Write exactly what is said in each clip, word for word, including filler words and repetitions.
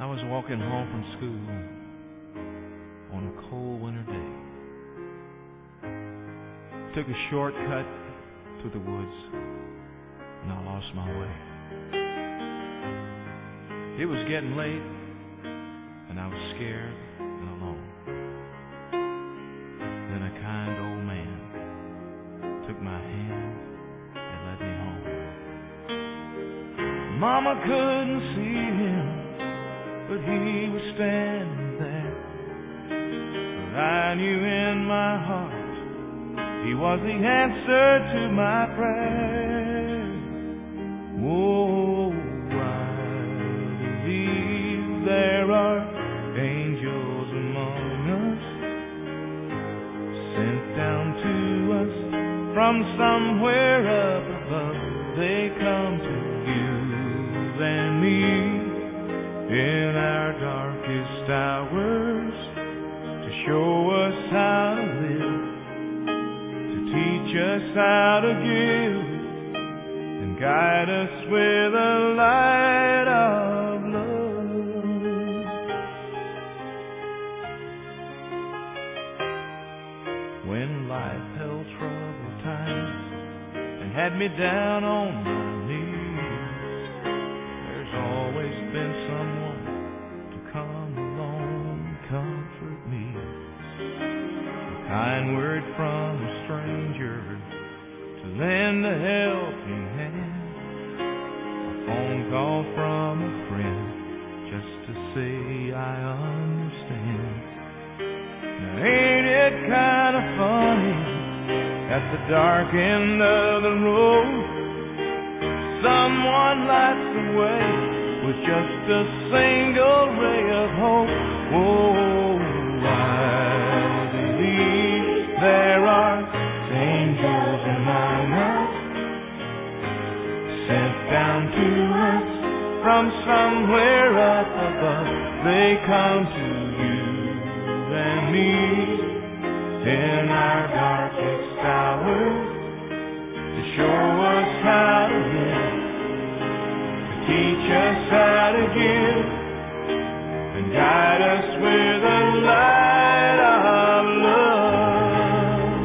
I was walking home from school on a cold winter day. Took a shortcut through the woods and I lost my way. It was getting late and I was scared and alone. Then a kind old man took my hand and led me home. Mama couldn't see him, but he was standing there. But I knew in my heart he was the answer to my prayer. Oh, I believe there are angels among us, sent down to us from somewhere up above. They come to you and me in our darkest hours to show us how to live, to teach us how to give, and guide us with a light of love. When life held troubled times and had me down on my always been someone to come along and comfort me. A kind word from a stranger to lend a helping hand. A phone call from a friend just to say I understand. Now ain't it kind of funny at the dark end of the road someone lights the way with just a single ray of hope. Oh, I believe there are angels among us, sent down to us from somewhere up above. They come to you and me in our darkest hours to show us how to live, teach us how to give, and guide us with a light of love.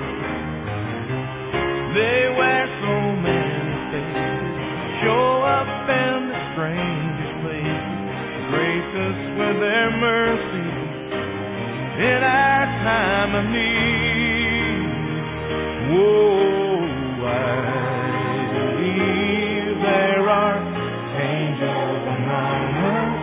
They wear so many faces, show up in the strangest places, grace us with their mercy in our time of need. Whoa, I believe there are angels among us,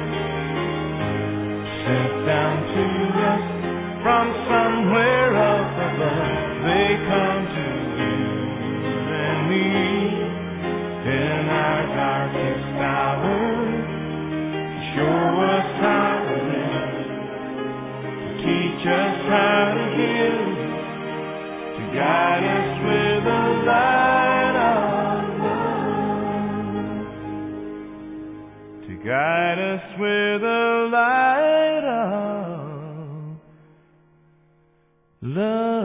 sent down to us from somewhere up above. They come to you and me in our darkest hours to show us how to live, to teach us how to give, to guide us with a light of guide us with a light of love.